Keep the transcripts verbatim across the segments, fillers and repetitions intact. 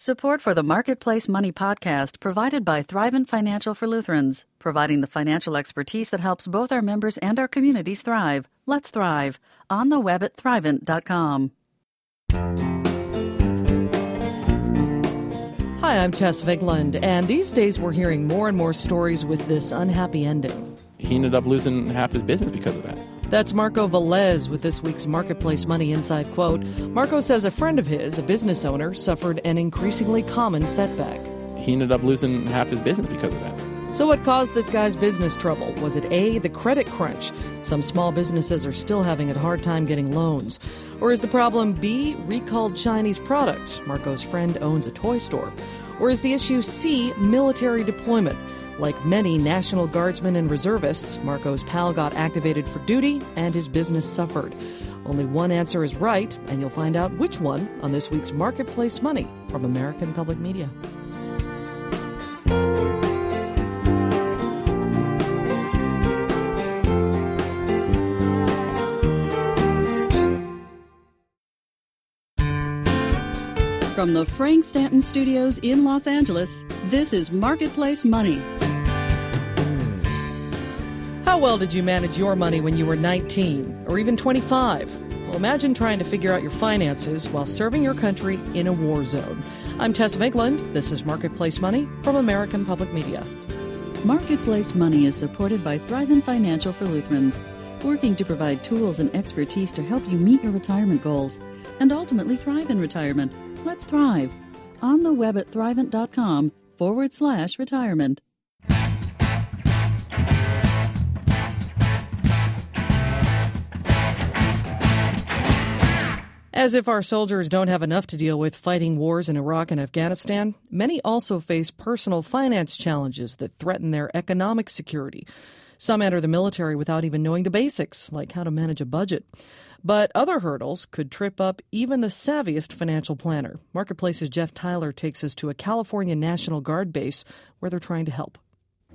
Support for the Marketplace Money podcast provided by Thrivent Financial for Lutherans, providing the financial expertise that helps both our members and our communities thrive. Let's thrive. On the web at thrivent dot com. Hi, I'm Tess Vigland, and these days we're hearing more and more stories with this unhappy ending. He ended up losing half his business because of that. That's Marco Velez with this week's Marketplace Money Inside Quote. Marco says a friend of his, a business owner, suffered an increasingly common setback. He ended up losing half his business because of that. So what caused this guy's business trouble? Was it A, the credit crunch? Some small businesses are still having a hard time getting loans. Or is the problem B, recalled Chinese products? Marco's friend owns a toy store. Or is the issue C, military deployment? Like many National Guardsmen and reservists, Marco's pal got activated for duty and his business suffered. Only one answer is right, and you'll find out which one on this week's Marketplace Money from American Public Media. From the Frank Stanton Studios in Los Angeles, this is Marketplace Money. How well did you manage your money when you were nineteen or even twenty-five? Well, imagine trying to figure out your finances while serving your country in a war zone. I'm Tess Vigland. This is Marketplace Money from American Public Media. Marketplace Money is supported by Thrivent Financial for Lutherans, working to provide tools and expertise to help you meet your retirement goals and ultimately thrive in retirement. Let's thrive. On the web at thrivent dot com forward slash retirement. As if our soldiers don't have enough to deal with fighting wars in Iraq and Afghanistan, many also face personal finance challenges that threaten their economic security. Some enter the military without even knowing the basics, like how to manage a budget. But other hurdles could trip up even the savviest financial planner. Marketplace's Jeff Tyler takes us to a California National Guard base where they're trying to help.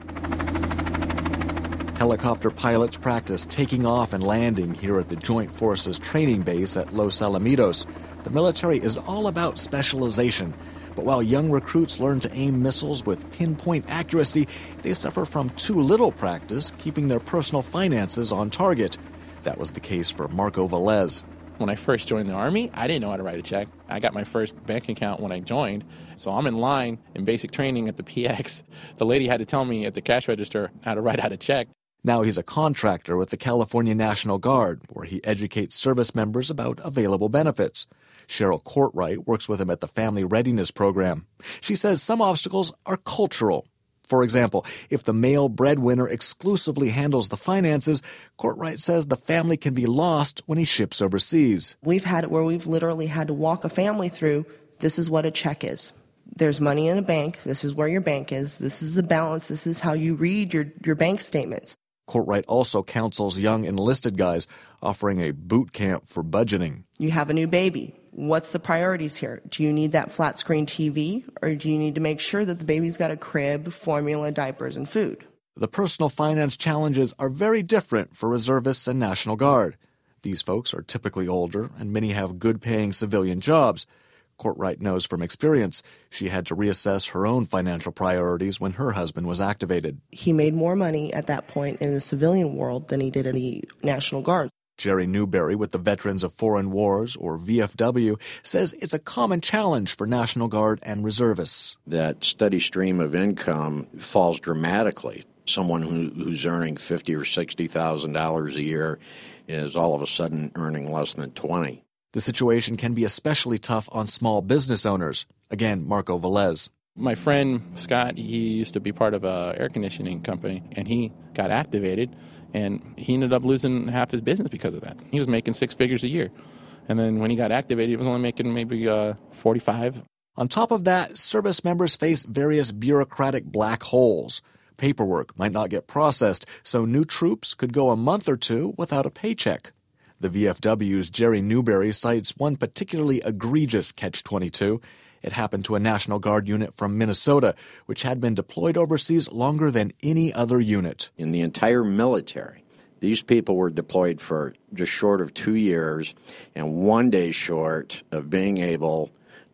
Helicopter pilots practice taking off and landing here at the Joint Forces Training Base at Los Alamitos. The military is all about specialization. But while young recruits learn to aim missiles with pinpoint accuracy, they suffer from too little practice keeping their personal finances on target. That was the case for Marco Velez. When I first joined the Army, I didn't know how to write a check. I got my first bank account when I joined. So I'm in line in basic training at the P X. The lady had to tell me at the cash register how to write out a check. Now he's a contractor with the California National Guard, where he educates service members about available benefits. Cheryl Courtwright works with him at the Family Readiness Program. She says some obstacles are cultural. For example, if the male breadwinner exclusively handles the finances, Courtwright says the family can be lost when he ships overseas. We've had it where we've literally had to walk a family through, this is what a check is. There's money in a bank, this is where your bank is, this is the balance, this is how you read your, your bank statements. Courtwright also counsels young enlisted guys, offering a boot camp for budgeting. You have a new baby. What's the priorities here? Do you need that flat screen T V, or do you need to make sure that the baby's got a crib, formula, diapers, and food? The personal finance challenges are very different for reservists and National Guard. These folks are typically older, and many have good-paying civilian jobs. Courtwright knows from experience she had to reassess her own financial priorities when her husband was activated. He made more money at that point in the civilian world than he did in the National Guard. Jerry Newberry with the Veterans of Foreign Wars, or V F W, says it's a common challenge for National Guard and reservists. That steady stream of income falls dramatically. Someone who, who's earning fifty thousand dollars or sixty thousand dollars a year is all of a sudden earning less than twenty. The situation can be especially tough on small business owners. Again, Marco Velez. My friend Scott, he used to be part of an air conditioning company, and he got activated. And he ended up losing half his business because of that. He was making six figures a year. And then when he got activated, he was only making maybe uh, forty-five. On top of that, service members face various bureaucratic black holes. Paperwork might not get processed, so new troops could go a month or two without a paycheck. The V F W's Jerry Newberry cites one particularly egregious catch twenty-two. It happened to a National Guard unit from Minnesota, which had been deployed overseas longer than any other unit. In the entire military, these people were deployed for just short of two years and one day short of being able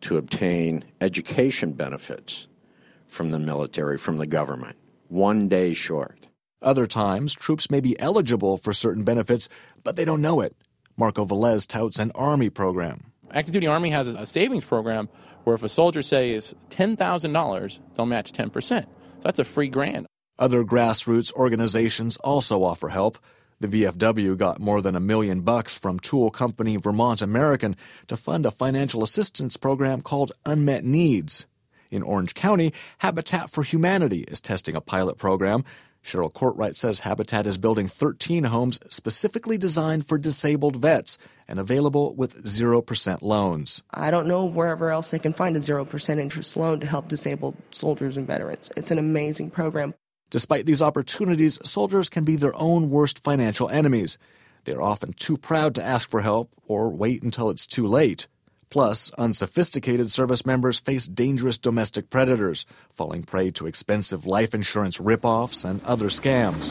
to obtain education benefits from the military, from the government. One day short. Other times, troops may be eligible for certain benefits, but they don't know it. Marco Velez touts an Army program. Active Duty Army has a savings program where if a soldier saves ten thousand dollars, they'll match ten percent. So that's a free grant. Other grassroots organizations also offer help. The V F W got more than a million bucks from tool company Vermont American to fund a financial assistance program called Unmet Needs. In Orange County, Habitat for Humanity is testing a pilot program. Cheryl Courtwright says Habitat is building thirteen homes specifically designed for disabled vets and available with zero percent loans. I don't know wherever else they can find a zero percent interest loan to help disabled soldiers and veterans. It's an amazing program. Despite these opportunities, soldiers can be their own worst financial enemies. They're often too proud to ask for help or wait until it's too late. Plus, unsophisticated service members face dangerous domestic predators, falling prey to expensive life insurance ripoffs and other scams.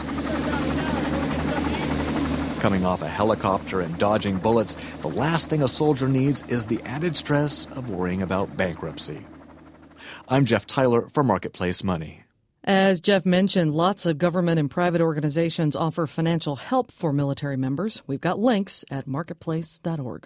Coming off a helicopter and dodging bullets, the last thing a soldier needs is the added stress of worrying about bankruptcy. I'm Jeff Tyler for Marketplace Money. As Jeff mentioned, lots of government and private organizations offer financial help for military members. We've got links at marketplace dot org.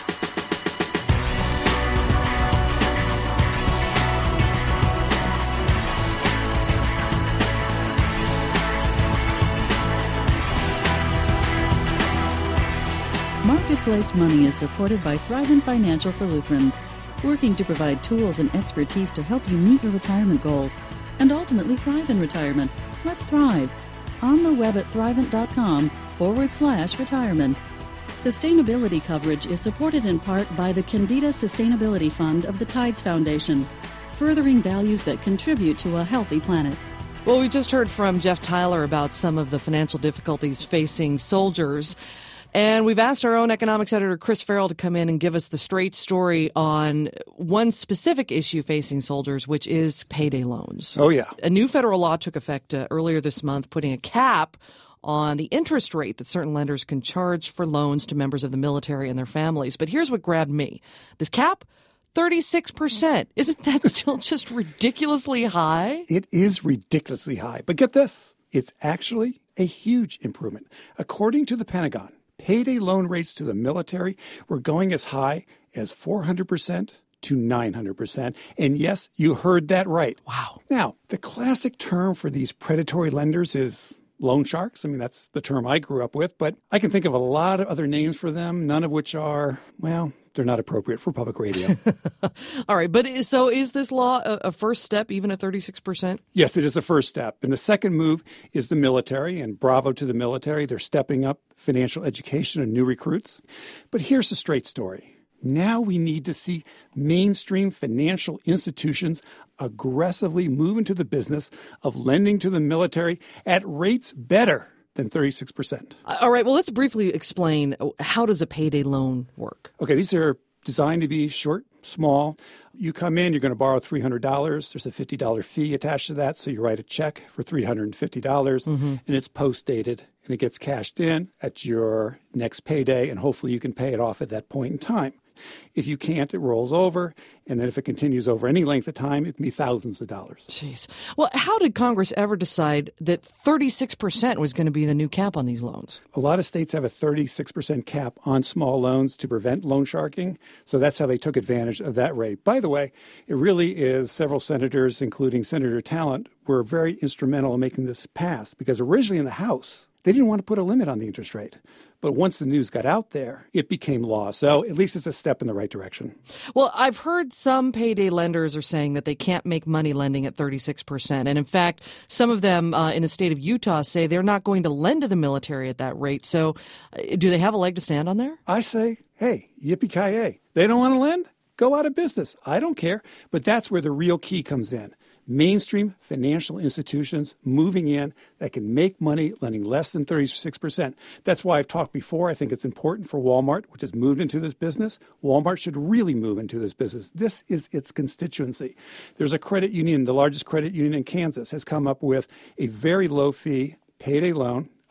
Marketplace Money is supported by Thrivent Financial for Lutherans, working to provide tools and expertise to help you meet your retirement goals and ultimately thrive in retirement. Let's thrive. On the web at thrivent.com forward slash retirement. Sustainability coverage is supported in part by the Candida Sustainability Fund of the Tides Foundation, furthering values that contribute to a healthy planet. Well, we just heard from Jeff Tyler about some of the financial difficulties facing soldiers. And we've asked our own economics editor, Chris Farrell, to come in and give us the straight story on one specific issue facing soldiers, which is payday loans. Oh, yeah. A new federal law took effect uh, earlier this month, putting a cap on the interest rate that certain lenders can charge for loans to members of the military and their families. But here's what grabbed me. This cap, thirty-six percent. Isn't that still just ridiculously high? It is ridiculously high. But get this, it's actually a huge improvement. According to the Pentagon, payday loan rates to the military were going as high as four hundred percent to nine hundred percent. And yes, you heard that right. Wow. Now, the classic term for these predatory lenders is loan sharks. I mean, that's the term I grew up with, but I can think of a lot of other names for them, none of which are, well, they're not appropriate for public radio. All right. But so is this law a, a first step, even at thirty-six percent? Yes, it is a first step. And the second move is the military, and bravo to the military. They're stepping up financial education and new recruits. But here's the straight story. Now we need to see mainstream financial institutions aggressively move into the business of lending to the military at rates better than thirty-six percent. All right. Well, let's briefly explain, how does a payday loan work? Okay, these are designed to be short, small. You come in, you're going to borrow three hundred dollars. There's a fifty dollars fee attached to that, so you write a check for three hundred fifty dollars, mm-hmm. and it's post-dated, and it gets cashed in at your next payday, and hopefully you can pay it off at that point in time. If you can't, it rolls over, and then if it continues over any length of time, it can be thousands of dollars. Jeez. Well, how did Congress ever decide that thirty-six percent was going to be the new cap on these loans? A lot of states have a thirty-six percent cap on small loans to prevent loan sharking, so that's how they took advantage of that rate. By the way, it really is several senators, including Senator Talent, were very instrumental in making this pass, because originally in the House, they didn't want to put a limit on the interest rate. But once the news got out there, it became law. So at least it's a step in the right direction. Well, I've heard some payday lenders are saying that they can't make money lending at thirty-six percent. And in fact, some of them uh, in the state of Utah say they're not going to lend to the military at that rate. So uh, do they have a leg to stand on there? I say, hey, yippee-ki-yay. They don't want to lend? Go out of business. I don't care. But that's where the real key comes in. Mainstream financial institutions moving in that can make money lending less than thirty-six percent. That's why I've talked before. I think it's important for Walmart, which has moved into this business. Walmart should really move into this business. This is its constituency. There's a credit union, the largest credit union in Kansas, has come up with a very low fee payday loan,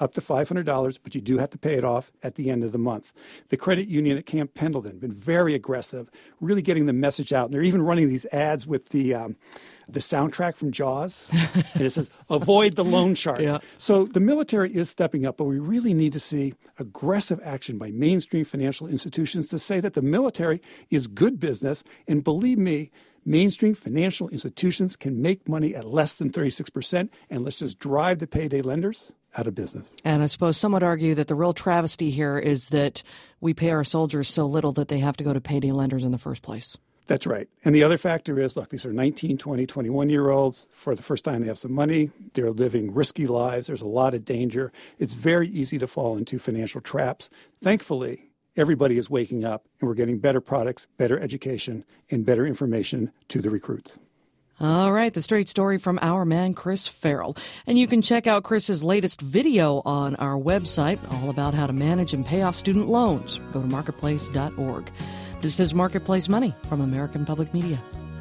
up to five hundred dollars, but you do have to pay it off at the end of the month. The credit union at Camp Pendleton been very aggressive, really getting the message out. And they're even running these ads with the um, the soundtrack from Jaws. And it says, avoid the loan sharks. Yeah. So the military is stepping up, but we really need to see aggressive action by mainstream financial institutions to say that the military is good business. And believe me, mainstream financial institutions can make money at less than thirty-six percent, and let's just drive the payday lenders out of business. And I suppose some would argue that the real travesty here is that we pay our soldiers so little that they have to go to payday lenders in the first place. That's right. And the other factor is, look, these are nineteen, twenty, twenty-one-year-olds. For the first time, they have some money. They're living risky lives. There's a lot of danger. It's very easy to fall into financial traps. Thankfully, everybody is waking up, and we're getting better products, better education, and better information to the recruits. All right, the straight story from our man, Chris Farrell. And you can check out Chris's latest video on our website, all about how to manage and pay off student loans. Go to marketplace dot org. This is Marketplace Money from American Public Media.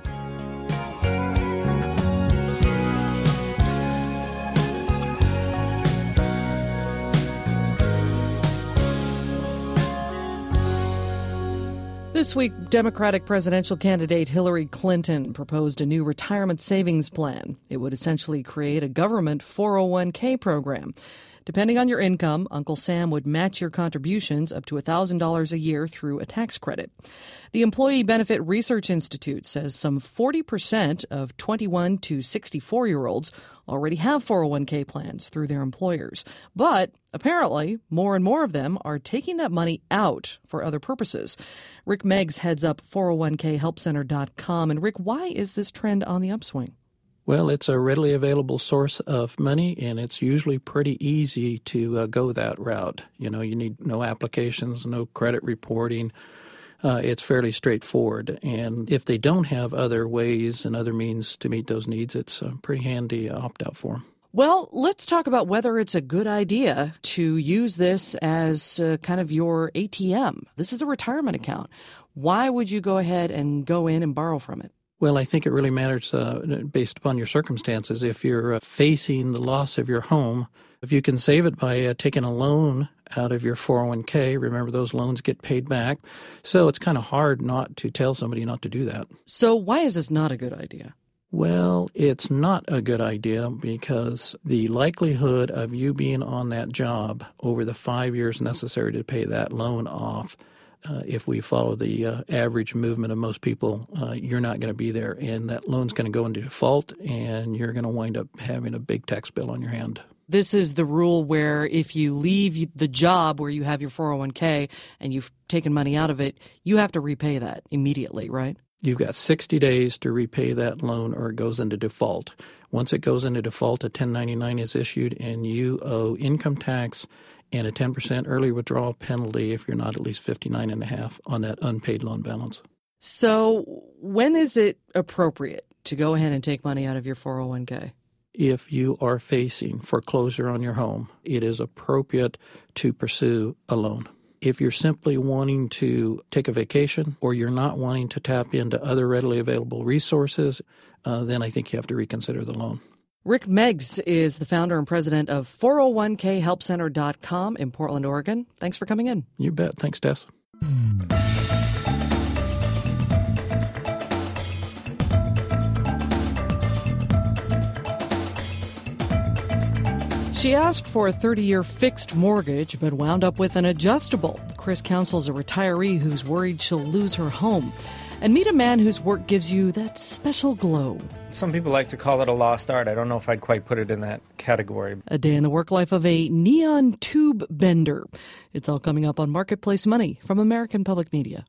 This week, Democratic presidential candidate Hillary Clinton proposed a new retirement savings plan. It would essentially create a government four oh one k program. Depending on your income, Uncle Sam would match your contributions up to one thousand dollars a year through a tax credit. The Employee Benefit Research Institute says some forty percent of twenty-one to sixty-four-year-olds already have four oh one k plans through their employers. But apparently, more and more of them are taking that money out for other purposes. Rick Meggs heads up four oh one k help center dot com. And Rick, why is this trend on the upswing? Well, it's a readily available source of money, and it's usually pretty easy to uh, go that route. You know, you need no applications, no credit reporting. Uh, it's fairly straightforward. And if they don't have other ways and other means to meet those needs, it's a pretty handy uh, opt-out for them. Well, let's talk about whether it's a good idea to use this as uh, kind of your A T M. This is a retirement account. Why would you go ahead and go in and borrow from it? Well, I think it really matters uh, based upon your circumstances. If you're uh, facing the loss of your home, if you can save it by uh, taking a loan out of your four oh one k, remember those loans get paid back. So it's kind of hard not to tell somebody not to do that. So why is this not a good idea? Well, it's not a good idea because the likelihood of you being on that job over the five years necessary to pay that loan off, Uh, if we follow the uh, average movement of most people, uh, you're not going to be there, and that loan's going to go into default, and you're going to wind up having a big tax bill on your hand. This is the rule where if you leave the job where you have your four oh one k and you've taken money out of it, you have to repay that immediately, right? You've got sixty days to repay that loan or it goes into default. Once it goes into default, a ten ninety-nine is issued, and you owe income tax and a ten percent early withdrawal penalty if you're not at least fifty-nine and a half on that unpaid loan balance. So when is it appropriate to go ahead and take money out of your four oh one k? If you are facing foreclosure on your home, it is appropriate to pursue a loan. If you're simply wanting to take a vacation or you're not wanting to tap into other readily available resources, uh, then I think you have to reconsider the loan. Rick Meggs is the founder and president of four oh one k help center dot com in Portland, Oregon. Thanks for coming in. You bet. Thanks, Tess. She asked for a thirty-year fixed mortgage but wound up with an adjustable. Chris counsels a retiree who's worried she'll lose her home. And meet a man whose work gives you that special glow. Some people like to call it a lost art. I don't know if I'd quite put it in that category. A day in the work life of a neon tube bender. It's all coming up on Marketplace Money from American Public Media.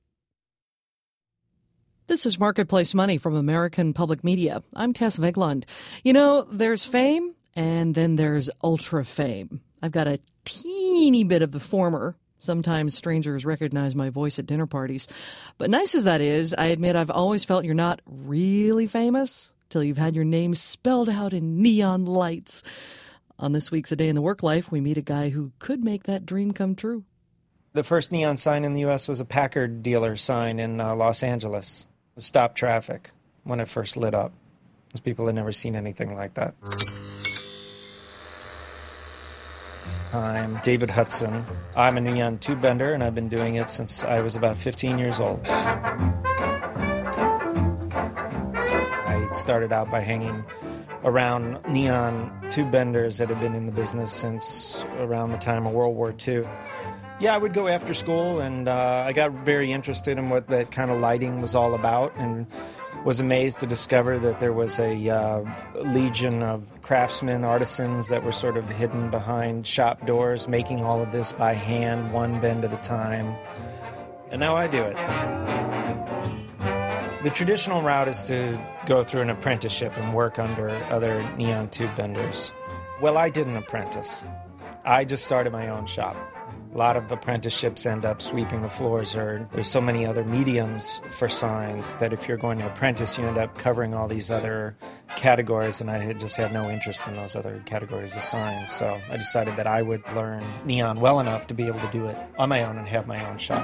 This is Marketplace Money from American Public Media. I'm Tess Veglund. You know, there's fame and then there's ultra fame. I've got a teeny bit of the former. Sometimes strangers recognize my voice at dinner parties. But nice as that is, I admit I've always felt you're not really famous till you've had your name spelled out in neon lights. On this week's A Day in the Work Life, we meet a guy who could make that dream come true. The first neon sign in the U S was a Packard dealer sign in uh, Los Angeles. Stop traffic when it first lit up. Because people had never seen anything like that. I'm David Hudson. I'm a neon tube bender, and I've been doing it since I was about fifteen years old. I started out by hanging around neon tube benders that have been in the business since around the time of World War Two. Yeah, I would go after school, and uh, I got very interested in what that kind of lighting was all about, and was amazed to discover that there was a uh, legion of craftsmen, artisans that were sort of hidden behind shop doors, making all of this by hand, one bend at a time. And now I do it. The traditional route is to go through an apprenticeship and work under other neon tube benders. Well, I didn't apprentice. I just started my own shop. A lot of apprenticeships end up sweeping the floors, or there's so many other mediums for signs that if you're going to apprentice, you end up covering all these other categories, and I had just had no interest in those other categories of signs. So I decided that I would learn neon well enough to be able to do it on my own and have my own shop.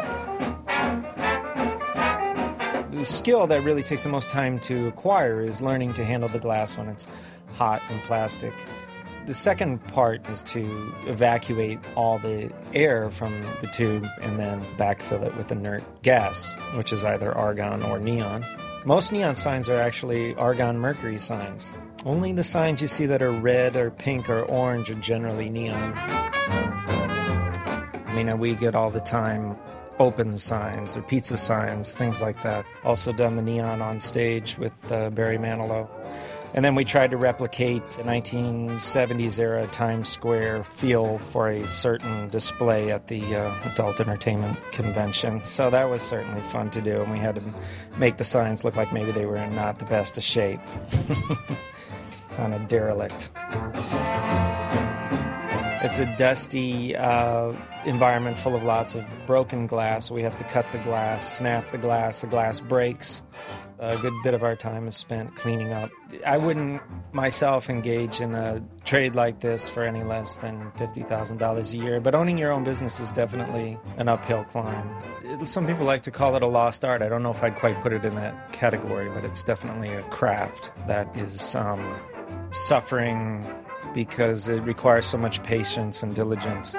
The skill that really takes the most time to acquire is learning to handle the glass when it's hot and plastic. The second part is to evacuate all the air from the tube and then backfill it with inert gas, which is either argon or neon. Most neon signs are actually argon mercury signs. Only the signs you see that are red or pink or orange are generally neon. I mean, we get all the time open signs or pizza signs, things like that. Also done the neon on stage with uh, Barry Manilow. And then we tried to replicate a nineteen seventies era Times Square feel for a certain display at the uh, Adult Entertainment Convention. So that was certainly fun to do, and we had to make the signs look like maybe they were in not the best of shape. Kind of derelict. It's a dusty uh, environment full of lots of broken glass. We have to cut the glass, snap the glass, the glass breaks. A good bit of our time is spent cleaning up. I wouldn't myself engage in a trade like this for any less than fifty thousand dollars a year, but owning your own business is definitely an uphill climb. Some people like to call it a lost art. I don't know if I'd quite put it in that category, but it's definitely a craft that is um, suffering because it requires so much patience and diligence.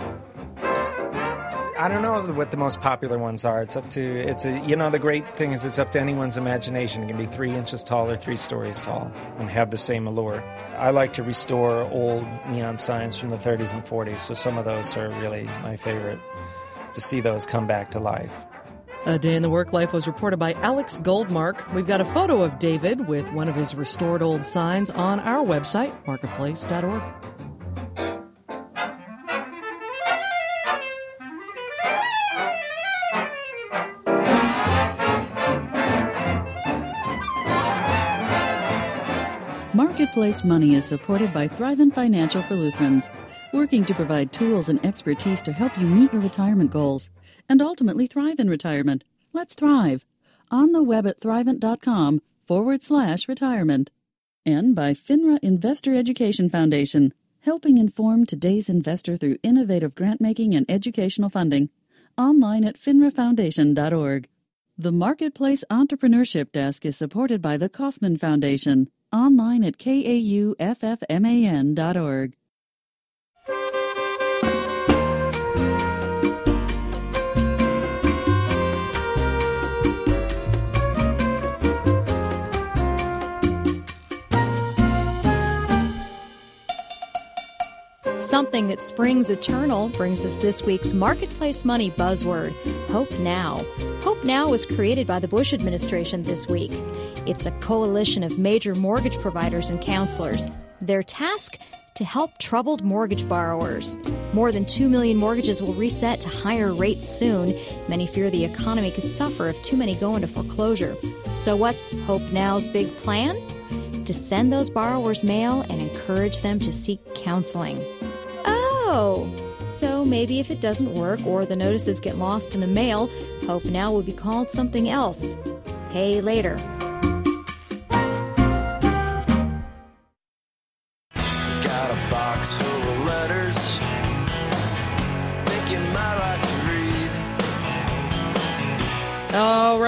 I don't know what the most popular ones are. It's up to, it's a, you know, the great thing is it's up to anyone's imagination. It can be three inches tall or three stories tall and have the same allure. I like to restore old neon signs from the thirties and forties, so some of those are really my favorite, to see those come back to life. A Day in the Work Life was reported by Alex Goldmark. We've got a photo of David with one of his restored old signs on our website, marketplace dot org. Marketplace Money is supported by Thrivent Financial for Lutherans, working to provide tools and expertise to help you meet your retirement goals and ultimately thrive in retirement. Let's thrive. On the web at thrivent.com forward slash retirement. And by FINRA Investor Education Foundation, helping inform today's investor through innovative grant-making and educational funding. Online at finra foundation dot org. The Marketplace Entrepreneurship Desk is supported by the Kauffman Foundation. Online at K A U F F M A N dot org. Something that springs eternal brings us this week's Marketplace Money buzzword, Hope Now. Hope Now was created by the Bush administration this week. It's a coalition of major mortgage providers and counselors. Their task? To help troubled mortgage borrowers. More than two million mortgages will reset to higher rates soon. Many fear the economy could suffer if too many go into foreclosure. So what's Hope Now's big plan? To send those borrowers mail and encourage them to seek counseling. Oh, so maybe if it doesn't work or the notices get lost in the mail, Hope Now will be called something else. Pay later. Got a box full of letters, think you might like to read. All right.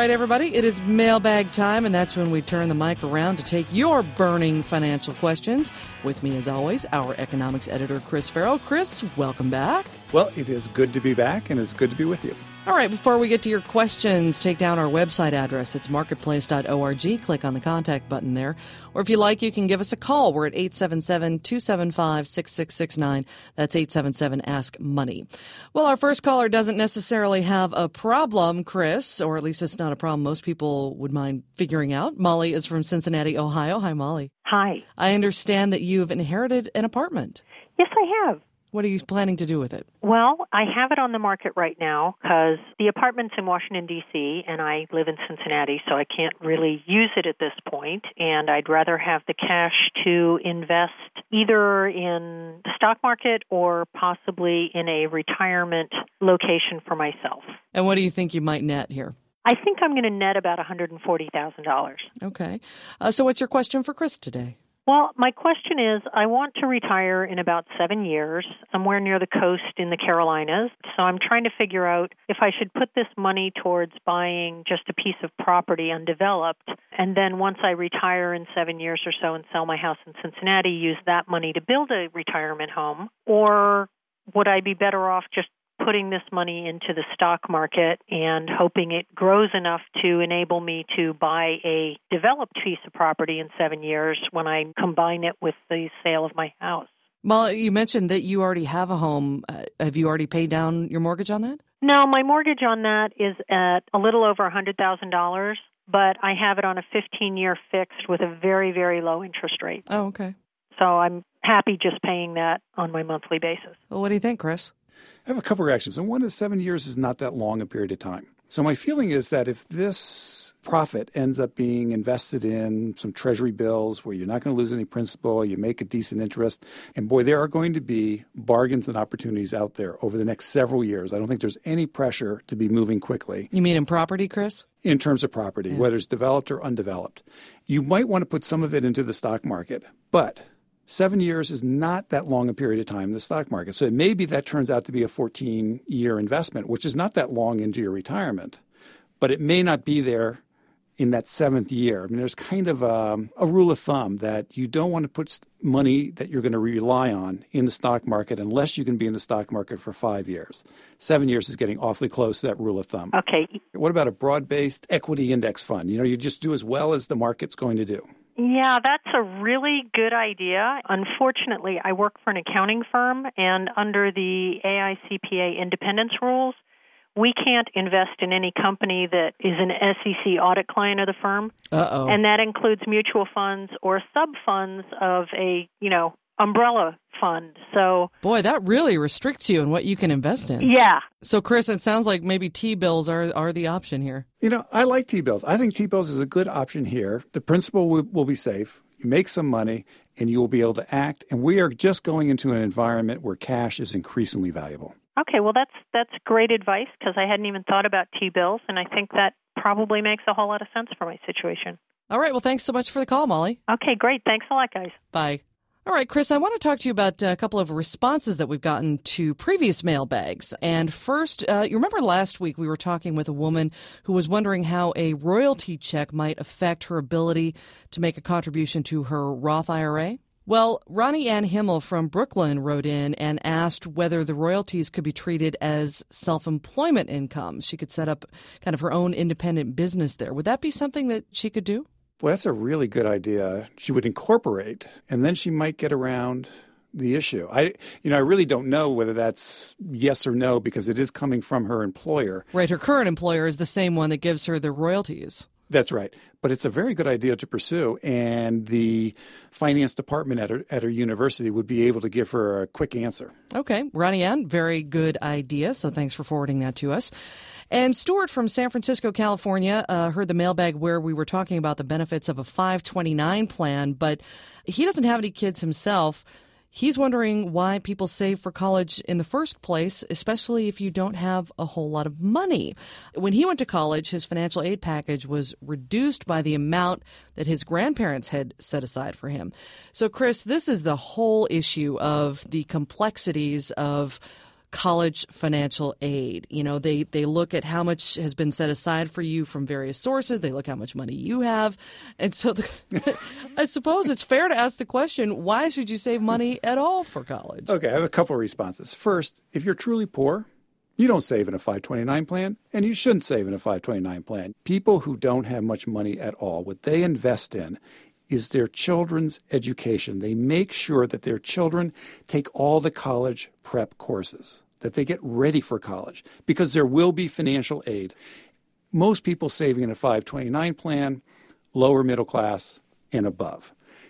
right, everybody, it is mailbag time, and that's when we turn the mic around to take your burning financial questions. With me, as always, our economics editor, Chris Farrell. Chris, welcome back. Well, it is good to be back, and it's good to be with you. All right, before we get to your questions, take down our website address. It's marketplace dot org. Click on the contact button there. Or if you like, you can give us a call. We're at eight seven seven, two seven five, six six six nine. That's eight seven seven, ask money. Well, our first caller doesn't necessarily have a problem, Chris, or at least it's not a problem most people would mind figuring out. Molly is from Cincinnati, Ohio. Hi, Molly. Hi. I understand that you've inherited an apartment. Yes, I have. What are you planning to do with it? Well, I have it on the market right now because the apartment's in Washington, D C, and I live in Cincinnati, so I can't really use it at this point, and I'd rather have the cash to invest either in the stock market or possibly in a retirement location for myself. And what do you think you might net here? I think I'm going to net about one hundred forty thousand dollars. Okay. Uh, so what's your question for Chris today? Well, my question is, I want to retire in about seven years, somewhere near the coast in the Carolinas. So I'm trying to figure out if I should put this money towards buying just a piece of property undeveloped, and then once I retire in seven years or so and sell my house in Cincinnati, use that money to build a retirement home, or would I be better off just putting this money into the stock market and hoping it grows enough to enable me to buy a developed piece of property in seven years when I combine it with the sale of my house? Well, you mentioned that you already have a home. Uh, have you already paid down your mortgage on that? No, my mortgage on that is at a little over one hundred thousand dollars, but I have it on a fifteen-year fixed with a very, very low interest rate. Oh, okay. So I'm happy just paying that on my monthly basis. Well, what do you think, Chris? I have a couple of reactions. And one is seven years is not that long a period of time. So my feeling is that if this profit ends up being invested in some treasury bills where you're not going to lose any principal, you make a decent interest, and boy, there are going to be bargains and opportunities out there over the next several years. I don't think there's any pressure to be moving quickly. You mean in property, Chris? In terms of property, yeah. Whether it's developed or undeveloped. You might want to put some of it into the stock market, but Seven years is not that long a period of time in the stock market. So maybe that turns out to be a fourteen-year investment, which is not that long into your retirement. But it may not be there in that seventh year. I mean, there's kind of a, a rule of thumb that you don't want to put money that you're going to rely on in the stock market unless you can be in the stock market for five years. Seven years is getting awfully close to that rule of thumb. Okay. What about a broad-based equity index fund? You know, you just do as well as the market's going to do. Yeah, that's a really good idea. Unfortunately, I work for an accounting firm, and under the A I C P A independence rules, we can't invest in any company that is an S E C audit client of the firm. Uh-oh. And that includes mutual funds or sub-funds of a, you know, umbrella fund. So, boy, that really restricts you in what you can invest in. Yeah. So, Chris, it sounds like maybe T-bills are, are the option here. You know, I like T-bills. I think T-bills is a good option here. The principal will, will be safe. You make some money, and you will be able to act. And we are just going into an environment where cash is increasingly valuable. Okay, well, that's that's great advice because I hadn't even thought about T-bills, and I think that probably makes a whole lot of sense for my situation. All right, well, thanks so much for the call, Molly. Okay, great. Thanks a lot, guys. Bye. All right, Chris, I want to talk to you about a couple of responses that we've gotten to previous mailbags. And first, uh, you remember last week we were talking with a woman who was wondering how a royalty check might affect her ability to make a contribution to her Roth I R A? Well, Ronnie Ann Himmel from Brooklyn wrote in and asked whether the royalties could be treated as self-employment income. She could set up kind of her own independent business there. Would that be something that she could do? Well, that's a really good idea. She would incorporate, and then she might get around the issue. I, you know, I really don't know whether that's yes or no because it is coming from her employer. Right. Her current employer is the same one that gives her the royalties. That's right. But it's a very good idea to pursue, and the finance department at her, at her university would be able to give her a quick answer. Okay. Ronnie Ann, very good idea. So thanks for forwarding that to us. And Stuart from San Francisco, California, uh, heard the mailbag where we were talking about the benefits of a five twenty-nine plan, but he doesn't have any kids himself. He's wondering why people save for college in the first place, especially if you don't have a whole lot of money. When he went to college, his financial aid package was reduced by the amount that his grandparents had set aside for him. So, Chris, this is the whole issue of the complexities of college financial aid. You know, they, they look at how much has been set aside for you from various sources. They look how much money you have. And so the, I suppose it's fair to ask the question, why should you save money at all for college? Okay, I have a couple of responses. First, if you're truly poor, you don't save in a five twenty-nine plan, and you shouldn't save in a five twenty-nine plan. People who don't have much money at all, what they invest in is their children's education. They make sure that their children take all the college prep courses, that they get ready for college, because there will be financial aid. Most people saving in a five twenty-nine plan, lower middle class and above.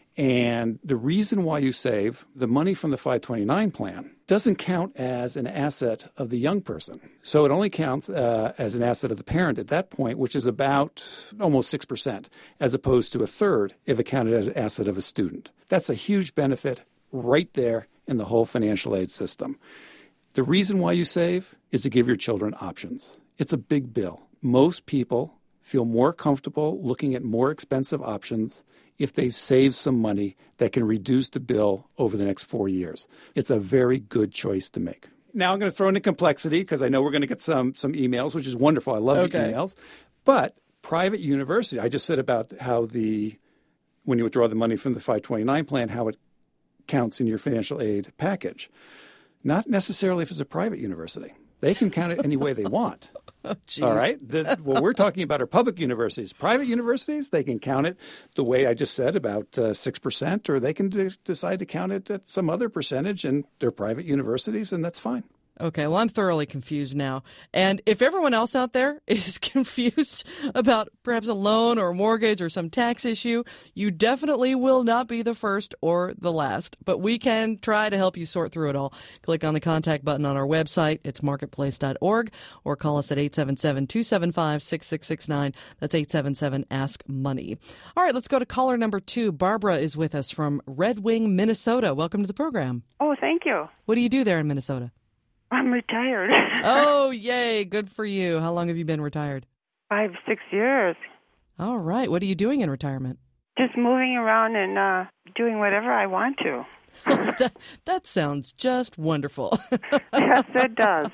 And the reason why you save, the money from the five twenty-nine plan doesn't count as an asset of the young person. So it only counts uh, as an asset of the parent at that point, which is about almost six percent, as opposed to a third if it counted as an asset of a student. That's a huge benefit right there in the whole financial aid system. The reason why you save is to give your children options. It's a big bill. Most people feel more comfortable looking at more expensive options if they save some money that can reduce the bill over the next four years. It's a very good choice to make. Now I'm going to throw in the complexity because I know we're going to get some some emails, which is wonderful. I love okay. the emails. But private university, I just said about how the when you withdraw the money from the five twenty-nine plan, how it counts in your financial aid package. Not necessarily if it's a private university. They can count it any way they want. Oh, all right? The, what we're talking about are public universities. Private universities, they can count it the way I just said, about uh, six percent, or they can de- decide to count it at some other percentage, and they're private universities, and that's fine. Okay, well, I'm thoroughly confused now. And if everyone else out there is confused about perhaps a loan or a mortgage or some tax issue, you definitely will not be the first or the last. But we can try to help you sort through it all. Click on the contact button on our website. It's marketplace dot org, or call us at eight seven seven, two seven five, six six six nine. That's eight seven seven, ask money. All right, let's go to caller number two. Barbara is with us from Red Wing, Minnesota. Welcome to the program. Oh, thank you. What do you do there in Minnesota? I'm retired. Oh, yay. Good for you. How long have you been retired? Five, six years. All right. What are you doing in retirement? Just moving around and uh, doing whatever I want to. that, that sounds just wonderful. Yes, it does.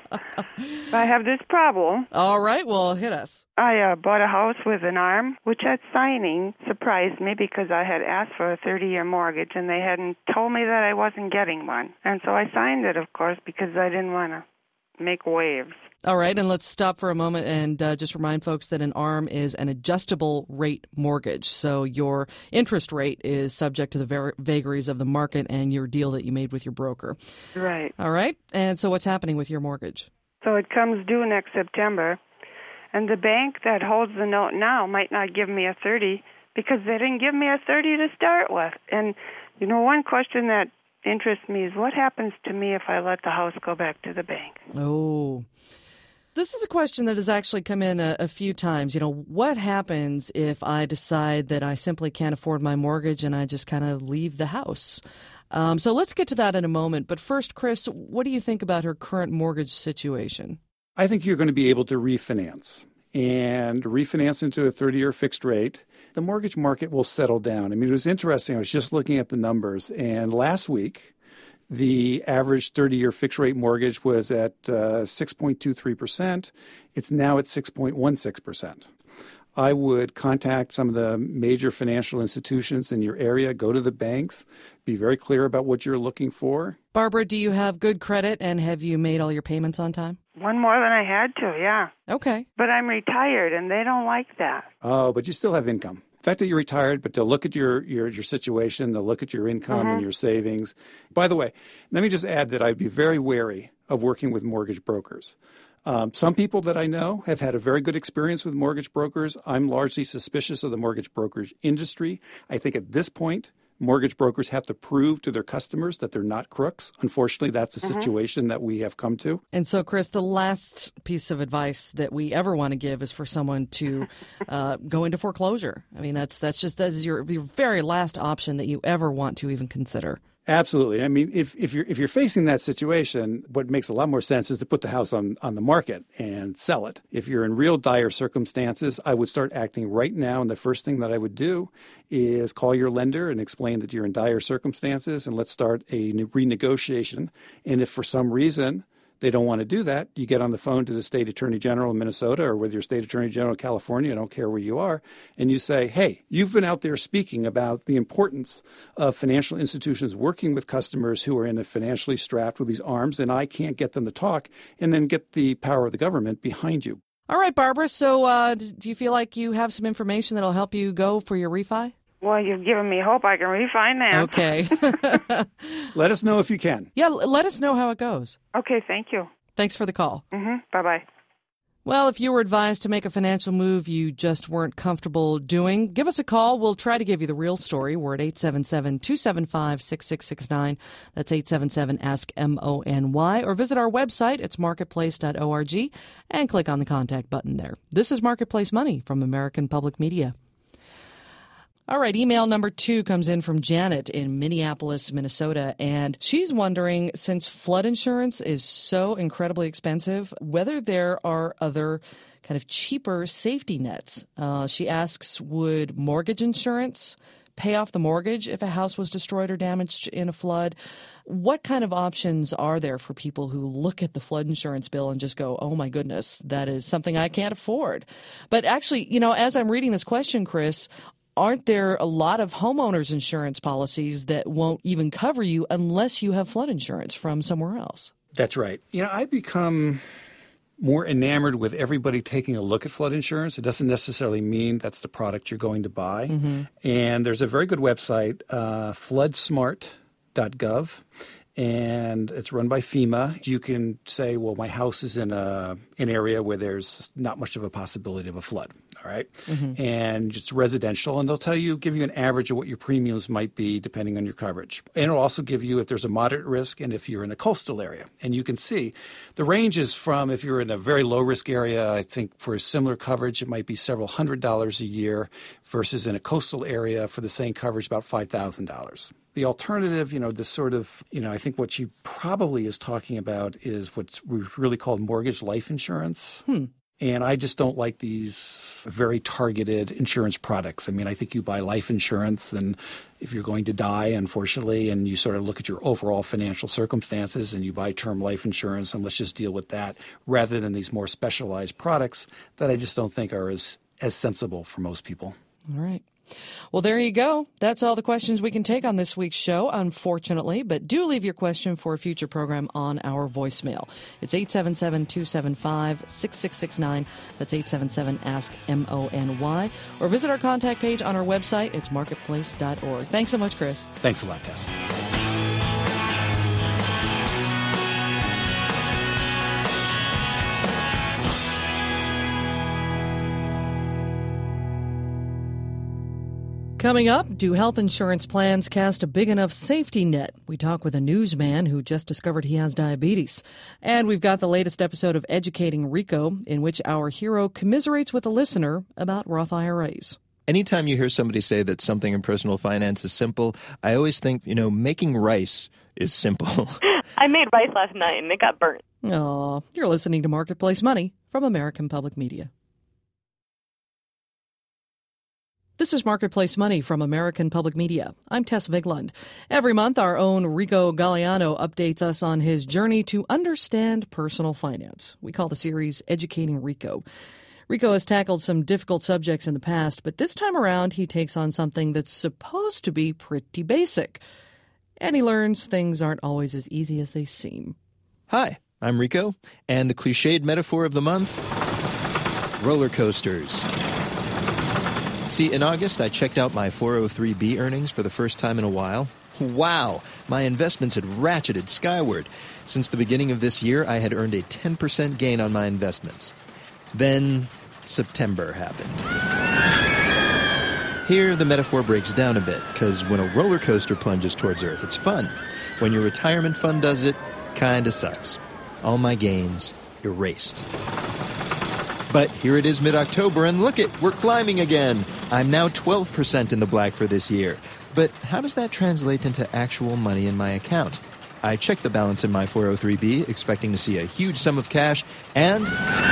I have this problem. All right. Well, hit us. I uh, bought a house with an arm, which at signing surprised me because I had asked for a thirty-year mortgage, and they hadn't told me that I wasn't getting one. And so I signed it, of course, because I didn't want to make waves. All right, and let's stop for a moment and uh, just remind folks that an ARM is an adjustable rate mortgage. So your interest rate is subject to the var- vagaries of the market and your deal that you made with your broker. Right. All right, and so what's happening with your mortgage? So it comes due next September, and the bank that holds the note now might not give me a thirty because they didn't give me a thirty to start with. And, you know, one question that interests me is what happens to me if I let the house go back to the bank? Oh, this is a question that has actually come in a, a few times. You know, what happens if I decide that I simply can't afford my mortgage and I just kind of leave the house? Um, so let's get to that in a moment. But first, Chris, what do you think about her current mortgage situation? I think you're going to be able to refinance and refinance into a thirty-year fixed rate. The mortgage market will settle down. I mean, it was interesting. I was just looking at the numbers, and last week, the average thirty-year fixed-rate mortgage was at uh, six point two three percent. It's now at six point one six percent. I would contact some of the major financial institutions in your area, go to the banks, be very clear about what you're looking for. Barbara, do you have good credit, and have you made all your payments on time? One more than I had to, yeah. Okay. But I'm retired, and they don't like that. Oh, but you still have income. The fact that you're retired, but they'll look at your, your, your situation, they'll look at your income Mm-hmm. and your savings. By the way, let me just add that I'd be very wary of working with mortgage brokers. Um, some people that I know have had a very good experience with mortgage brokers. I'm largely suspicious of the mortgage brokerage industry. I think at this point, mortgage brokers have to prove to their customers that they're not crooks. Unfortunately, that's the mm-hmm. situation that we have come to. And so, Chris, the last piece of advice that we ever want to give is for someone to uh, go into foreclosure. I mean, that's that's just that is your, your very last option that you ever want to even consider. Absolutely. I mean, if, if you're if you're facing that situation, what makes a lot more sense is to put the house on, on the market and sell it. If you're in real dire circumstances, I would start acting right now. And the first thing that I would do is call your lender and explain that you're in dire circumstances, and let's start a new renegotiation. And if for some reason They don't want to do that. You get on the phone to the state attorney general in Minnesota or with your state attorney general in California, I don't care where you are, and you say, hey, you've been out there speaking about the importance of financial institutions working with customers who are in a financially strapped with these arms, and I can't get them to talk, and then get the power of the government behind you. All right, Barbara. So uh, do you feel like you have some information that will help you go for your refi? Well, you've given me hope I can refinance. Okay. Let us know if you can. Yeah, let us know how it goes. Okay, thank you. Thanks for the call. Mm-hmm. Bye-bye. Well, if you were advised to make a financial move you just weren't comfortable doing, give us a call. We'll try to give you the real story. We're at eight seven seven, two seven five, six six six nine. That's eight seven seven, ask M O N Y. Or visit our website. It's marketplace dot org and click on the contact button there. This is Marketplace Money from American Public Media. All right, email number two comes in from Janet in Minneapolis, Minnesota, and she's wondering, since flood insurance is so incredibly expensive, whether there are other kind of cheaper safety nets. Uh, she asks, would mortgage insurance pay off the mortgage if a house was destroyed or damaged in a flood? What kind of options are there for people who look at the flood insurance bill and just go, oh, my goodness, that is something I can't afford? But actually, you know, as I'm reading this question, Chris, aren't there a lot of homeowners insurance policies that won't even cover you unless you have flood insurance from somewhere else? That's right. You know, I've become more enamored with everybody taking a look at flood insurance. It doesn't necessarily mean that's the product you're going to buy. Mm-hmm. And there's a very good website, uh, flood smart dot gov. And it's run by FEMA. You can say, well, my house is in a an area where there's not much of a possibility of a flood, all right? Mm-hmm. And it's residential, and they'll tell you, give you an average of what your premiums might be depending on your coverage. And it'll also give you if there's a moderate risk and if you're in a coastal area. And you can see the range is from if you're in a very low-risk area, I think for similar coverage, it might be several hundred dollars a year versus in a coastal area for the same coverage, about five thousand dollars. The alternative, you know, this sort of, you know, I think what she probably is talking about is what's really called mortgage life insurance. Hmm. And I just don't like these very targeted insurance products. I mean, I think you buy life insurance, and if you're going to die, unfortunately, and you sort of look at your overall financial circumstances and you buy term life insurance, and let's just deal with that rather than these more specialized products that I just don't think are as, as sensible for most people. All right. Well, there you go. That's all the questions we can take on this week's show, unfortunately. But do leave your question for a future program on our voicemail. It's eight seven seven, two seven five, six six six nine. That's eight seven seven, ask M O N Y. Or visit our contact page on our website. It's marketplace dot org. Thanks so much, Chris. Thanks a lot, Tess. Coming up, do health insurance plans cast a big enough safety net? We talk with a newsman who just discovered he has diabetes. And we've got the latest episode of Educating Rico, in which our hero commiserates with a listener about Roth I R As. Anytime you hear somebody say that something in personal finance is simple, I always think, you know, making rice is simple. I made rice last night and it got burnt. Aw, you're listening to Marketplace Money from American Public Media. This is Marketplace Money from American Public Media. I'm Tess Vigland. Every month, our own Rico Galliano updates us on his journey to understand personal finance. We call the series Educating Rico. Rico has tackled some difficult subjects in the past, but this time around, he takes on something that's supposed to be pretty basic. And he learns things aren't always as easy as they seem. Hi, I'm Rico, and the cliched metaphor of the month, roller coasters. See, in August, I checked out my four oh three B earnings for the first time in a while. Wow! My investments had ratcheted skyward. Since the beginning of this year, I had earned a ten percent gain on my investments. Then, September happened. Here, the metaphor breaks down a bit, because when a roller coaster plunges towards Earth, it's fun. When your retirement fund does it, kinda sucks. All my gains erased. But here it is mid-October, and look it, we're climbing again. I'm now twelve percent in the black for this year. But how does that translate into actual money in my account? I checked the balance in my four oh three B, expecting to see a huge sum of cash, and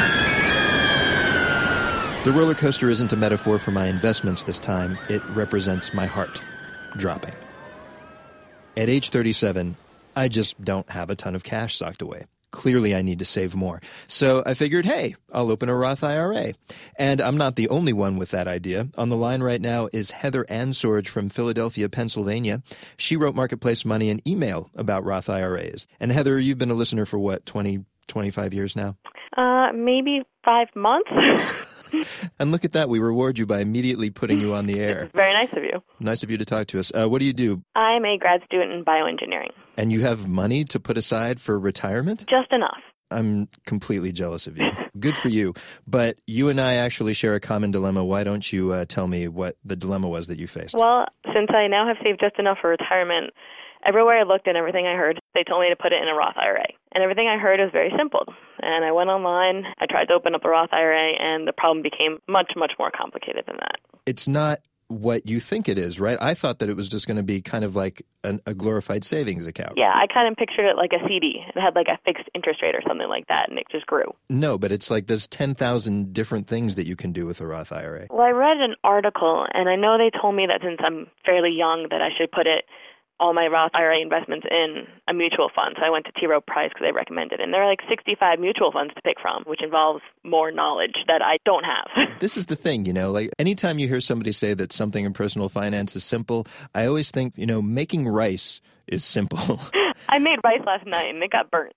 the roller coaster isn't a metaphor for my investments this time. It represents my heart dropping. At age thirty-seven, I just don't have a ton of cash socked away. Clearly, I need to save more. So I figured, hey, I'll open a Roth I R A. And I'm not the only one with that idea. On the line right now is Heather Ansorge from Philadelphia, Pennsylvania. She wrote Marketplace Money an email about Roth I R As. And Heather, you've been a listener for what, twenty, twenty-five years now? Uh, maybe five months. And look at that. We reward you by immediately putting you on the air. Very nice of you. Nice of you to talk to us. Uh, what do you do? I'm a grad student in bioengineering. And you have money to put aside for retirement? Just enough. I'm completely jealous of you. Good for you. But you and I actually share a common dilemma. Why don't you uh, tell me what the dilemma was that you faced? Well, since I now have saved just enough for retirement, everywhere I looked and everything I heard, they told me to put it in a Roth I R A. And everything I heard was very simple. And I went online, I tried to open up a Roth I R A, and the problem became much, much more complicated than that. It's not what you think it is, right? I thought that it was just going to be kind of like an, a glorified savings account. Yeah, I kind of pictured it like a C D. It had like a fixed interest rate or something like that, and it just grew. No, but it's like there's ten thousand different things that you can do with a Roth I R A. Well, I read an article, and I know they told me that since I'm fairly young that I should put it all my Roth I R A investments in a mutual fund. So I went to T. Rowe Price because they recommended it. And there are like sixty-five mutual funds to pick from, which involves more knowledge that I don't have. This is the thing, you know, like anytime you hear somebody say that something in personal finance is simple, I always think, you know, making rice is simple. I made rice last night and it got burnt.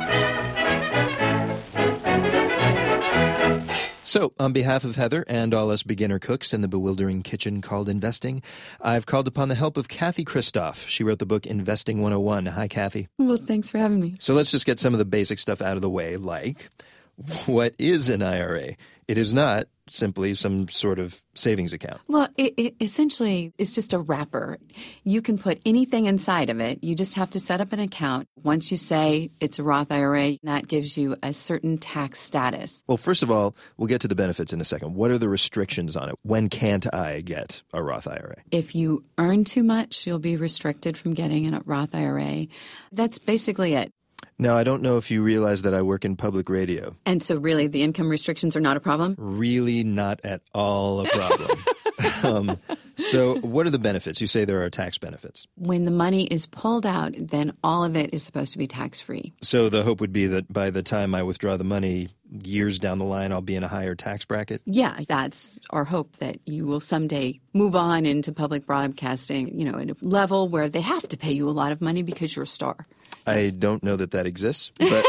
So, on behalf of Heather and all us beginner cooks in the bewildering kitchen called investing, I've called upon the help of Kathy Kristoff. She wrote the book Investing one oh one. Hi, Kathy. Well, thanks for having me. So let's just get some of the basic stuff out of the way, like, what is an I R A? It is not simply some sort of savings account. Well, it, it essentially is just a wrapper. You can put anything inside of it. You just have to set up an account. Once you say it's a Roth I R A, that gives you a certain tax status. Well, first of all, we'll get to the benefits in a second. What are the restrictions on it? When can't I get a Roth I R A? If you earn too much, you'll be restricted from getting a Roth I R A. That's basically it. Now, I don't know if you realize that I work in public radio. And so really the income restrictions are not a problem? Really not at all a problem. um, so what are the benefits? You say there are tax benefits. When the money is pulled out, then all of it is supposed to be tax-free. So the hope would be that by the time I withdraw the money, years down the line, I'll be in a higher tax bracket? Yeah, that's our hope, that you will someday move on into public broadcasting, you know, at a level where they have to pay you a lot of money because you're a star. I don't know that that exists, but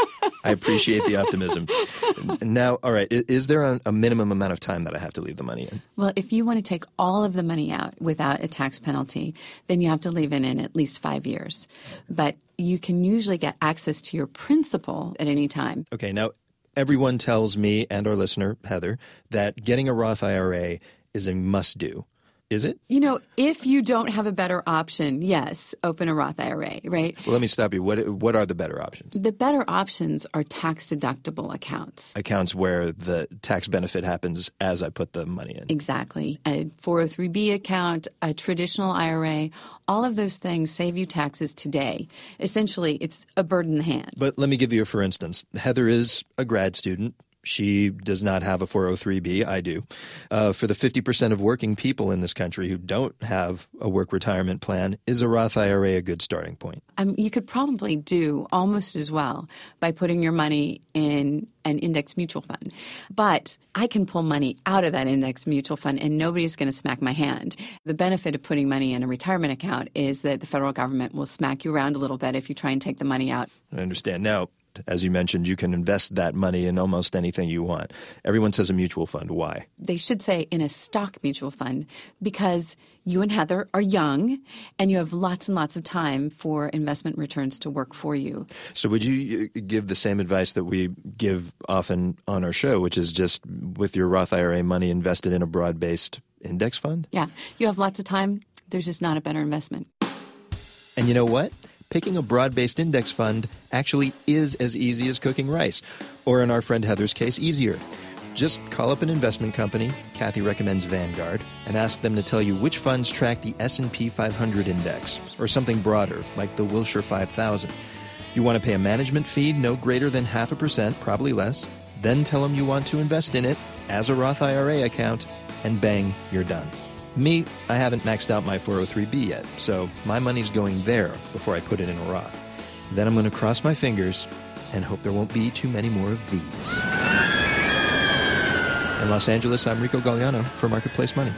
I appreciate the optimism. Now, all right, is there a, a minimum amount of time that I have to leave the money in? Well, if you want to take all of the money out without a tax penalty, then you have to leave it in at least five years. But you can usually get access to your principal at any time. Okay, now everyone tells me and our listener, Heather, that getting a Roth I R A is a must-do. Is it? You know, if you don't have a better option, yes, open a Roth I R A, right? Well, let me stop you. What what are the better options? The better options are tax-deductible accounts. Accounts where the tax benefit happens as I put the money in. Exactly. A four oh three B account, a traditional I R A, all of those things save you taxes today. Essentially, it's a bird in the hand. But let me give you a for instance. Heather is a grad student. She does not have a four oh three B. I do. Uh, for the fifty percent of working people in this country who don't have a work retirement plan, is a Roth I R A a good starting point? Um, you could probably do almost as well by putting your money in an index mutual fund. But I can pull money out of that index mutual fund and nobody's going to smack my hand. The benefit of putting money in a retirement account is that the federal government will smack you around a little bit if you try and take the money out. I understand. Now, as you mentioned, you can invest that money in almost anything you want. Everyone says a mutual fund. Why? They should say in a stock mutual fund because you and Heather are young and you have lots and lots of time for investment returns to work for you. So would you give the same advice that we give often on our show, which is just with your Roth I R A money invested in a broad-based index fund? Yeah. You have lots of time. There's just not a better investment. And you know what? Picking a broad-based index fund actually is as easy as cooking rice, or in our friend Heather's case, easier. Just call up an investment company, Kathy recommends Vanguard, and ask them to tell you which funds track the S and P five hundred index, or something broader, like the Wilshire five thousand. You want to pay a management fee no greater than half a percent, probably less, then tell them you want to invest in it as a Roth I R A account, and bang, you're done. Me, I haven't maxed out my four oh three B yet, so my money's going there before I put it in a Roth. Then I'm going to cross my fingers and hope there won't be too many more of these. In Los Angeles, I'm Rico Galliano for Marketplace Money.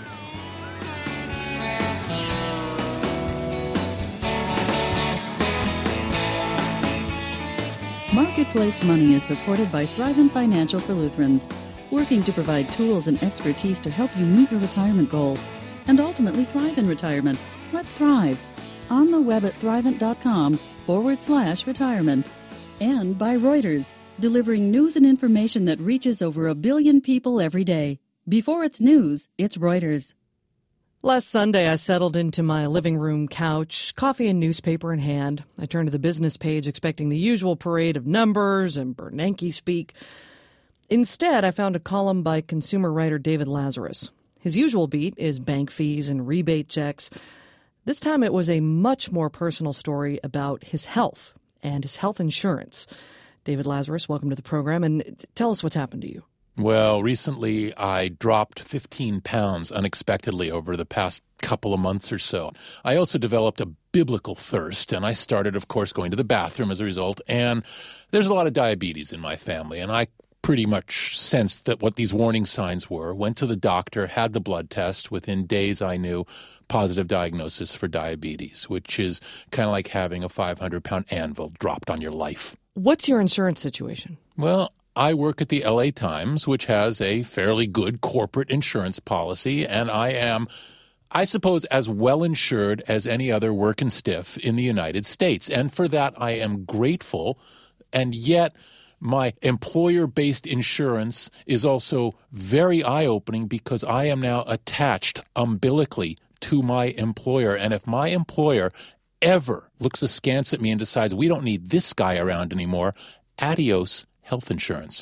Marketplace Money is supported by Thrivent Financial for Lutherans, working to provide tools and expertise to help you meet your retirement goals and ultimately thrive in retirement. Let's thrive. On the web at thrivent.com forward slash retirement. And by Reuters, delivering news and information that reaches over a billion people every day. Before it's news, it's Reuters. Last Sunday, I settled into my living room couch, coffee and newspaper in hand. I turned to the business page expecting the usual parade of numbers and Bernanke speak. Instead, I found a column by consumer writer David Lazarus. His usual beat is bank fees and rebate checks. This time it was a much more personal story about his health and his health insurance. David Lazarus, welcome to the program, and tell us what's happened to you. Well, recently I dropped fifteen pounds unexpectedly over the past couple of months or so. I also developed a biblical thirst, and I started, of course, going to the bathroom as a result. And there's a lot of diabetes in my family, and I pretty much sensed that what these warning signs were. Went to the doctor, had the blood test. Within days, I knew positive diagnosis for diabetes, which is kind of like having a five hundred pound anvil dropped on your life. What's your insurance situation? Well, I work at the L A Times, which has a fairly good corporate insurance policy, and I am, I suppose, as well insured as any other working stiff in the United States. And for that, I am grateful. And yet, my employer-based insurance is also very eye-opening because I am now attached umbilically to my employer. And if my employer ever looks askance at me and decides we don't need this guy around anymore, adios health insurance.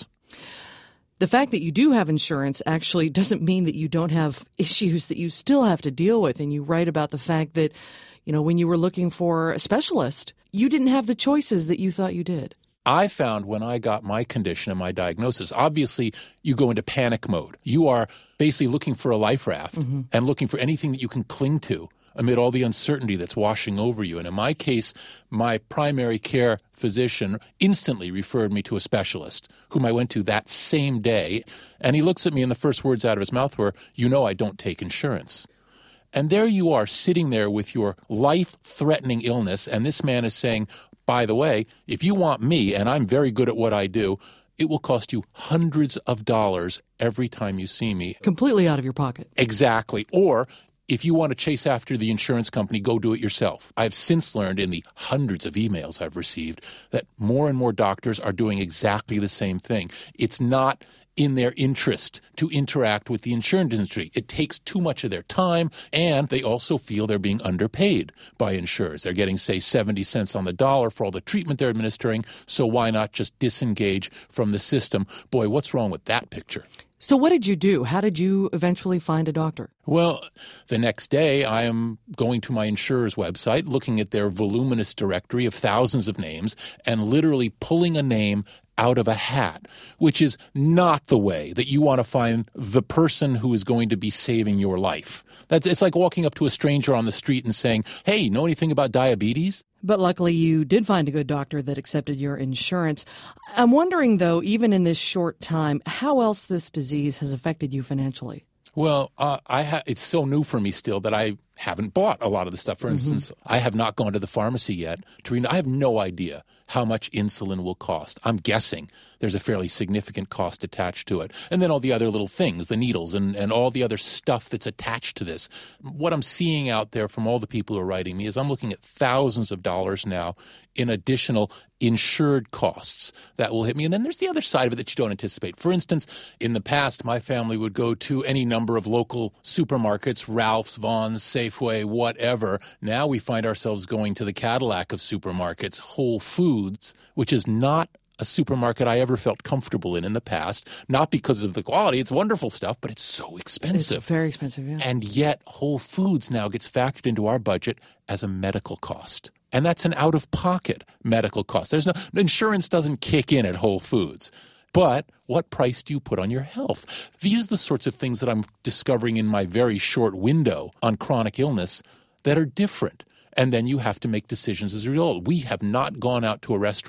The fact that you do have insurance actually doesn't mean that you don't have issues that you still have to deal with. And you write about the fact that, you know, when you were looking for a specialist, you didn't have the choices that you thought you did. I found when I got my condition and my diagnosis, obviously you go into panic mode. You are basically looking for a life raft mm-hmm. and looking for anything that you can cling to amid all the uncertainty that's washing over you. And in my case, my primary care physician instantly referred me to a specialist whom I went to that same day. And he looks at me and the first words out of his mouth were, "You know I don't take insurance." And there you are sitting there with your life-threatening illness, and this man is saying, by the way, if you want me, and I'm very good at what I do, it will cost you hundreds of dollars every time you see me. Completely out of your pocket. Exactly. Or if you want to chase after the insurance company, go do it yourself. I've since learned in the hundreds of emails I've received that more and more doctors are doing exactly the same thing. It's not in their interest to interact with the insurance industry. It takes too much of their time, and they also feel they're being underpaid by insurers. They're getting, say, seventy cents on the dollar for all the treatment they're administering, so why not just disengage from the system? Boy, what's wrong with that picture? So what did you do? How did you eventually find a doctor? Well, the next day I am going to my insurer's website, looking at their voluminous directory of thousands of names, and literally pulling a name out of a hat, which is not the way that you want to find the person who is going to be saving your life. That's it's like walking up to a stranger on the street and saying, "Hey, know anything about diabetes?" But luckily you did find a good doctor that accepted your insurance. I'm wondering, though, even in this short time, how else this disease has affected you financially? Well, uh, I ha- it's so new for me still that I haven't bought a lot of the stuff. For instance, mm-hmm. I have not gone to the pharmacy yet. Tarina, I have no idea how much insulin will cost. I'm guessing there's a fairly significant cost attached to it. And then all the other little things, the needles and, and all the other stuff that's attached to this. What I'm seeing out there from all the people who are writing me is I'm looking at thousands of dollars now in additional insured costs that will hit me. And then there's the other side of it that you don't anticipate. For instance, in the past, my family would go to any number of local supermarkets, Ralph's, Vaughn's, Safeway, whatever. Now we find ourselves going to the Cadillac of supermarkets, Whole Foods, which is not a supermarket I ever felt comfortable in in the past, not because of the quality. It's wonderful stuff, but it's so expensive. It's very expensive, yeah. And yet Whole Foods now gets factored into our budget as a medical cost. And that's an out-of-pocket medical cost. There's no insurance doesn't kick in at Whole Foods. But what price do you put on your health? These are the sorts of things that I'm discovering in my very short window on chronic illness that are different. And then you have to make decisions as a result. We have not gone out to a restaurant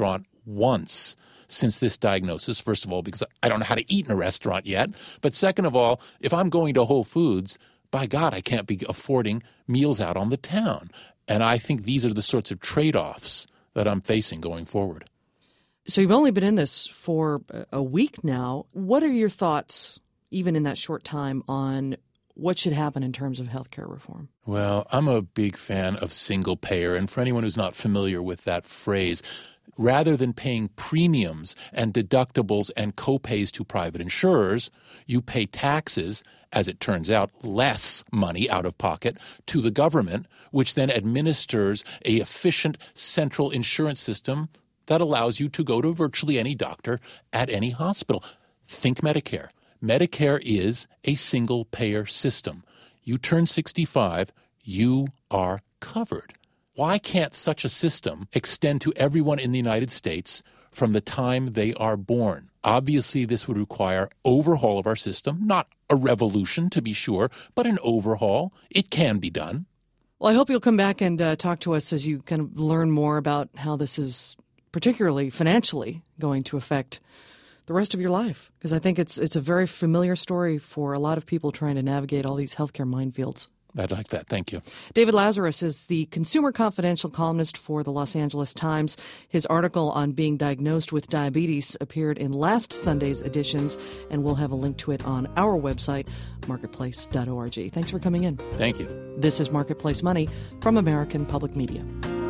once since this diagnosis. First of all, because I don't know how to eat in a restaurant yet. But second of all, if I'm going to Whole Foods, by God, I can't be affording meals out on the town. And I think these are the sorts of trade-offs that I'm facing going forward. So you've only been in this for a week now. What are your thoughts, even in that short time, on what should happen in terms of healthcare reform? Well, I'm a big fan of single payer. And for anyone who's not familiar with that phrase, rather than paying premiums and deductibles and copays to private insurers, you pay taxes, as it turns out, less money out of pocket to the government, which then administers a efficient central insurance system that allows you to go to virtually any doctor at any hospital. Think Medicare. Medicare is a single-payer system. You turn sixty-five, you are covered. Why can't such a system extend to everyone in the United States from the time they are born? Obviously, this would require overhaul of our system, not a revolution, to be sure, but an overhaul. It can be done. Well, I hope you'll come back and uh, talk to us as you kind of learn more about how this is particularly financially going to affect the rest of your life, because I think it's it's a very familiar story for a lot of people trying to navigate all these healthcare minefields. I'd like that. Thank you. David Lazarus is the Consumer Confidential columnist for the Los Angeles Times. His article on being diagnosed with diabetes appeared in last Sunday's editions, and we'll have a link to it on our website, marketplace dot org. Thanks for coming in. Thank you. This is Marketplace Money from American Public Media.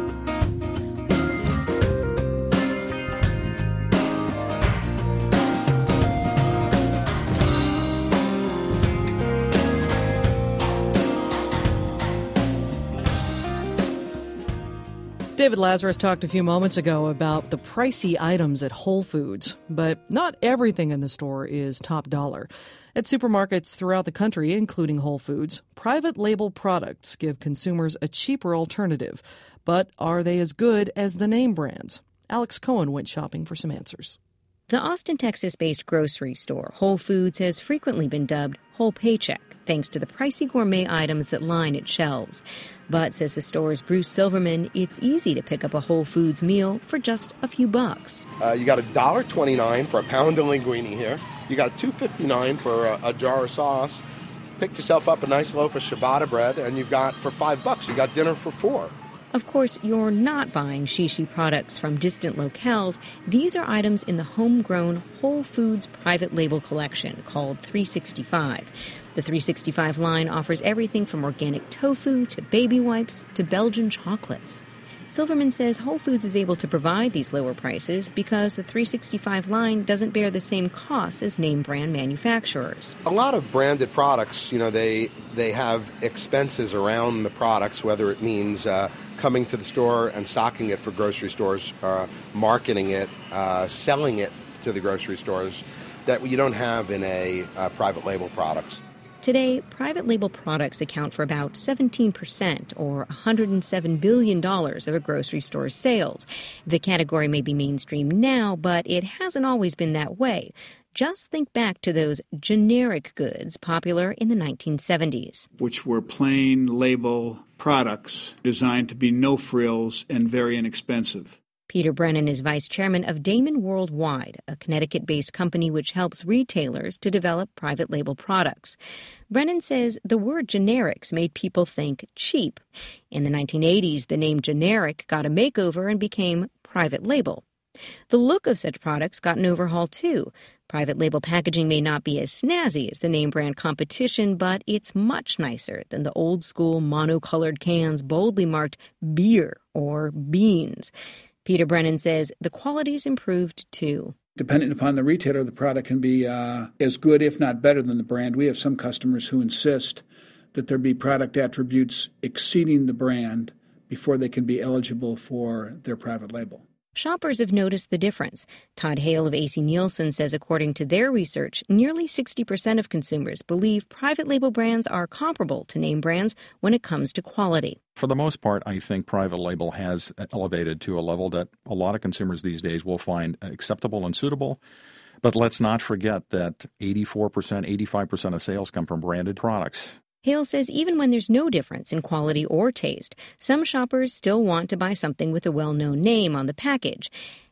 David Lazarus talked a few moments ago about the pricey items at Whole Foods, but not everything in the store is top dollar. At supermarkets throughout the country, including Whole Foods, private label products give consumers a cheaper alternative. But are they as good as the name brands? Alex Cohen went shopping for some answers. The Austin, Texas-based grocery store, Whole Foods, has frequently been dubbed Whole Paycheck, thanks to the pricey gourmet items that line its shelves. But, says the store's Bruce Silverman, it's easy to pick up a Whole Foods meal for just a few bucks. Uh, you got one dollar twenty-nine for a pound of linguine here. You got two fifty-nine for a, a jar of sauce. Pick yourself up a nice loaf of ciabatta bread, and you've got, for five bucks, you got dinner for four. Of course, you're not buying shishi products from distant locales. These are items in the homegrown Whole Foods private label collection called three sixty-five. The three sixty-five line offers everything from organic tofu to baby wipes to Belgian chocolates. Silverman says Whole Foods is able to provide these lower prices because the three sixty-five line doesn't bear the same costs as name brand manufacturers. A lot of branded products, you know, they they have expenses around the products, whether it means uh, coming to the store and stocking it for grocery stores, uh, marketing it, uh, selling it to the grocery stores, that you don't have in a uh, private label products. Today, private label products account for about seventeen percent, or one hundred seven billion dollars of a grocery store's sales. The category may be mainstream now, but it hasn't always been that way. Just think back to those generic goods popular in the nineteen seventies. Which were plain label products designed to be no frills and very inexpensive. Peter Brennan is vice chairman of Damon Worldwide, a Connecticut-based company which helps retailers to develop private label products. Brennan says the word generics made people think cheap. In the nineteen eighties, the name generic got a makeover and became private label. The look of such products got an overhaul, too. Private label packaging may not be as snazzy as the name brand competition, but it's much nicer than the old-school monocolored cans boldly marked beer or beans. Peter Brennan says the quality's improved, too. Depending upon the retailer, the product can be uh, as good, if not better, than the brand. We have some customers who insist that there be product attributes exceeding the brand before they can be eligible for their private label. Shoppers have noticed the difference. Todd Hale of A C Nielsen says according to their research, nearly sixty percent of consumers believe private label brands are comparable to name brands when it comes to quality. For the most part, I think private label has elevated to a level that a lot of consumers these days will find acceptable and suitable. But let's not forget that eighty-four percent, eighty-five percent of sales come from branded products. Hale says even when there's no difference in quality or taste, some shoppers still want to buy something with a well-known name on the package.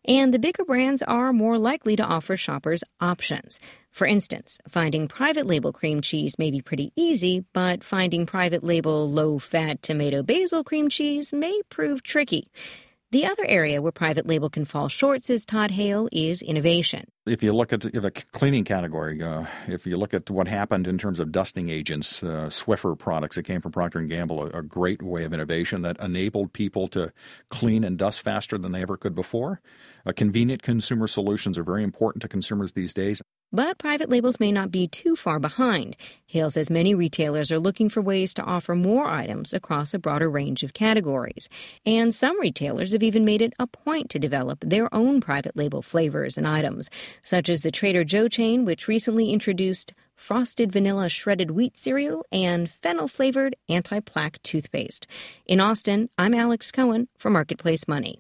And the bigger brands are more likely to offer shoppers options. For instance, finding private label cream cheese may be pretty easy, but finding private label low-fat tomato basil cream cheese may prove tricky. The other area where private label can fall short, says Todd Hale, is innovation. If you look at the cleaning category, uh, if you look at what happened in terms of dusting agents, uh, Swiffer products that came from Procter and Gamble, a, a great way of innovation that enabled people to clean and dust faster than they ever could before. Uh, convenient consumer solutions are very important to consumers these days. But private labels may not be too far behind. Hale says many retailers are looking for ways to offer more items across a broader range of categories. And some retailers have even made it a point to develop their own private label flavors and items, such as the Trader Joe chain, which recently introduced frosted vanilla shredded wheat cereal and fennel-flavored anti-plaque toothpaste. In Austin, I'm Alex Cohen for Marketplace Money.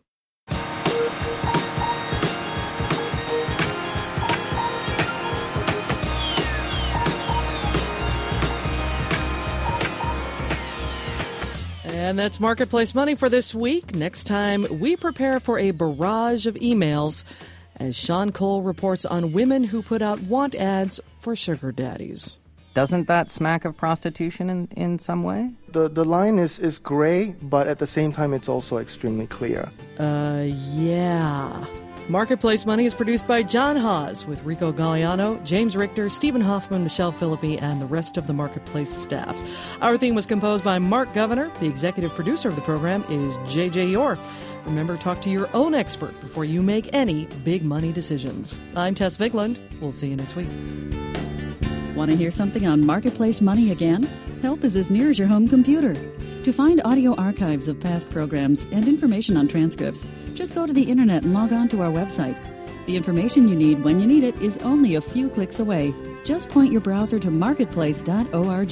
And that's Marketplace Money for this week. Next time, we prepare for a barrage of emails as Sean Cole reports on women who put out want ads for sugar daddies. Doesn't that smack of prostitution in, in some way? The the line is, is gray, but at the same time, it's also extremely clear. Uh, yeah. Marketplace Money is produced by John Hawes with Rico Galliano, James Richter, Stephen Hoffman, Michelle Philippi, and the rest of the Marketplace staff. Our theme was composed by Mark Governor. The executive producer of the program is J J Orr. Remember, talk to your own expert before you make any big money decisions. I'm Tess Vigland. We'll see you next week. Want to hear something on Marketplace Money again? Help is as near as your home computer. To find audio archives of past programs and information on transcripts, just go to the internet and log on to our website. The information you need when you need it is only a few clicks away. Just point your browser to marketplace dot org.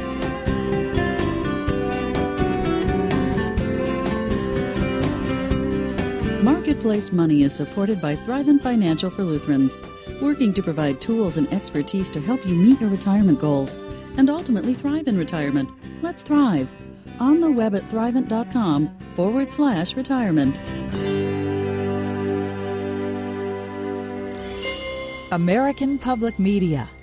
Marketplace Money is supported by Thrivent Financial for Lutherans, working to provide tools and expertise to help you meet your retirement goals and ultimately thrive in retirement. Let's thrive. On the web at thrivent.com forward slash retirement. American Public Media